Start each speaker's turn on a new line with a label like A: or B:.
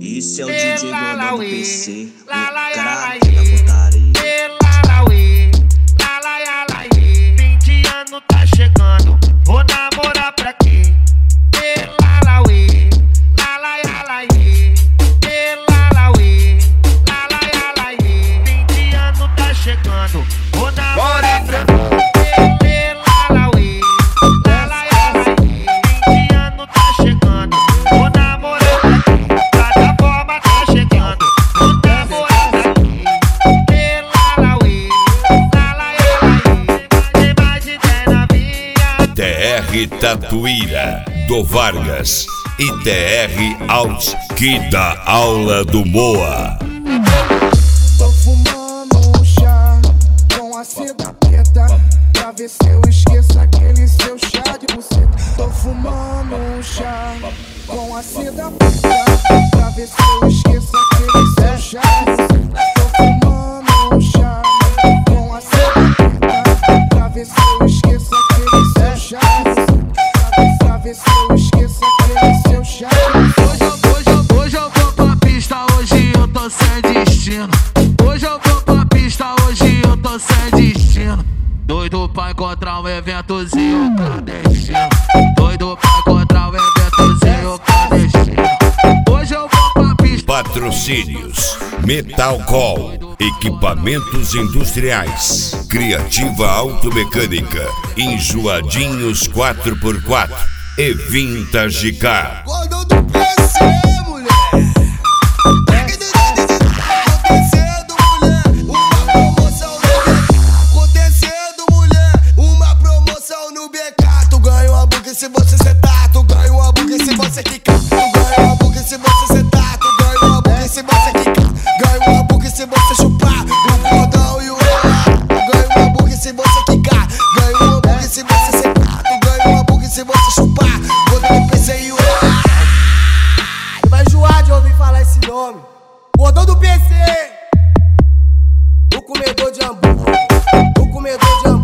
A: Esse é o DJ Gordão do PC, o craque da putaria.
B: Fim de ano tá chegando, vou namorar pra quê? Fim de ano tá chegando, vou namorar pra quê?
C: TR Tatuíra do Vargas e TR Alts que dá aula do Moa.
D: Tô fumando um chá com a seda preta pra ver se eu esqueço aquele seu chá de buceta. Tô fumando um chá com a seda preta pra ver se eu esqueço aquele seu chá de buceta. Tô fumando um chá com a seda preta pra ver se eu esqueço aquele seu chá de buceta. Pra ver se eu esqueço aquele seu chá de buceta.
E: Hoje eu vou pra pista, hoje eu tô sem destino. Hoje eu vou pra pista, hoje eu tô sem destino. Doido pra encontrar um eventozinho clandestino. Doido pra encontrar um eventozinho clandestino. Hoje eu vou pra pista.
C: Patrocínios: Metalcol, equipamentos industriais, Criativa Automecânica, Enjoadinhos 4x4 e Vintage Car.
D: Gordão do PC, mulher. Acontecendo, mulher, uma promoção no BK. Acontecendo, mulher, uma promoção no BK. Tu ganha um hambúrguer se você sentar. Tu ganha um hambúrguer se você quicar. Tu ganha um hambúrguer se você sentar. Tu ganha um hambúrguer se você quicar. Ganha um hambúrguer se você chupar o cordão e o rolar. Ganha um hambúrguer se você quicar. Ganha um hambúrguer se você sentar. Tu ganha um hambúrguer se você chupar. Gordão do PC e o rolar. Você vai enjoar de ouvir falar esse nome. Gordão do PC, o comedor de hambúrguer, o comedor de hambúrguer.